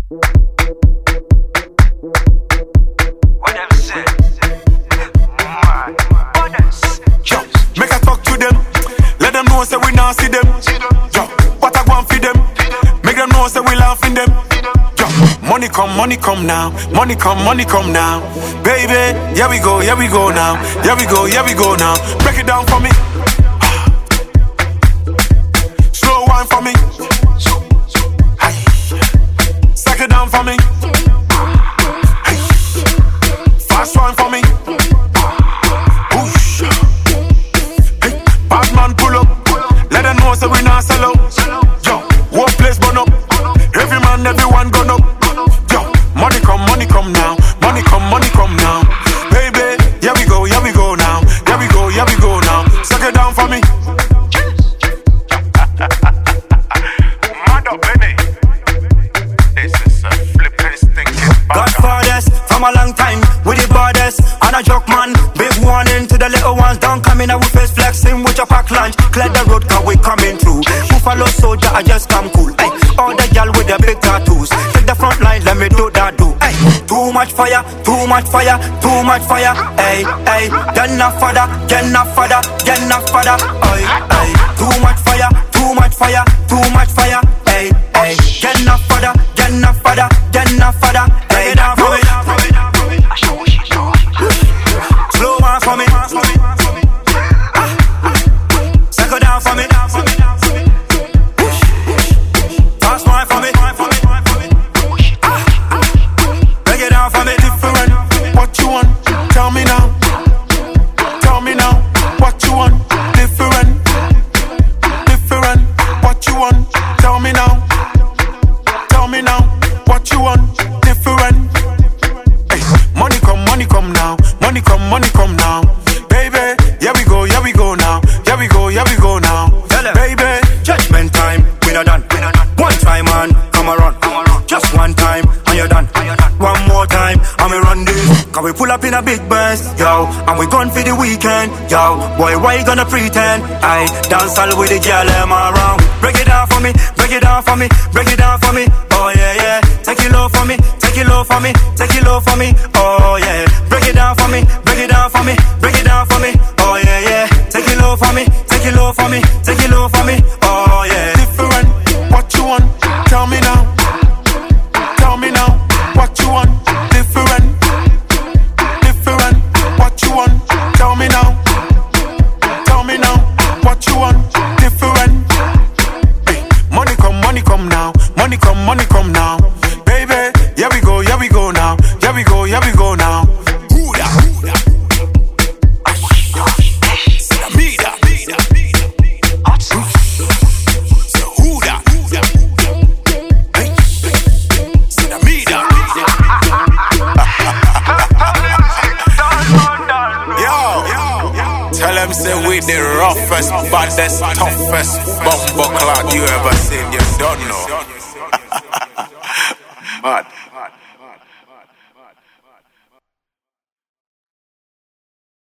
Whatever said. Yo, make us talk to them. Let them know say we not see them. Yo, what I want for them. Make them know say we laughing them. Yo, money come now. Money come now. Baby, here we go now. Here we go now. Break it down for me. Slow wine for me. Suck it down for me. Fast wine for me. Push. Hey, bad man pull up. Let them know so we not sell out. Yo, work place burn up. Every man, everyone gone up. Yo, money come now. Money come now. Baby, here we go now. Here we go now. Suck it down for me. Mad up, Benny. This is a flippin' stinking Godfathers from a long time with the borders and a joke man. Big warning to the little ones. Don't come in and we face flexing with your pack lunch. Clear the road cause we coming through. Buffalo soldier, I just come cool. Ay, all the y'all with the big tattoos. Take the front line, let me do that do. Ay, too much fire, too much fire, too much fire. Ay, ay, get enough fodder, get enough fodder, get enough fodder. Ay, ay, too much fire, too much fire, too much fire. Ay, ay, get enough fodder, get enough fodder, get enough fodder. Ay, down for me. Slow one for me. Circle down for me. Fast one for me. Break it down for me. Different. What you want? Tell me now. Tell me now. What you want? Different. Different. What you want? Tell me now. Tell me now. What you want? Different. Hey, money come now. Money come now. Baby, here we go now. Here we go now. Baby, Judgment time, we not done. One time man, come around. Just one time, and you're done. One more time, and we run this. Cause we pull up in a big bus, yo. And we gone for the weekend, yo. Boy, why you gonna pretend? I dance all with the girl, them around. Break it down for me, break it down for me, break it down for me. Oh yeah, yeah. Take it low for me, take it low for me, take it low for me. Oh yeah. Break it down for me, break it down for me, break it down for me. Oh yeah, yeah. Take it low for me, take it low for me, take it low for me. Oh yeah. different. What you want? Tell me now. Tell me now. What you want? Different. Different. What you want? Tell me now. Tell me now. What you want? Different. Hey, money come now. Money come now. Baby, here we go now. Here we go now. Tell them say we the roughest, baddest, toughest bumbo clock you ever seen. You don't know. Mad.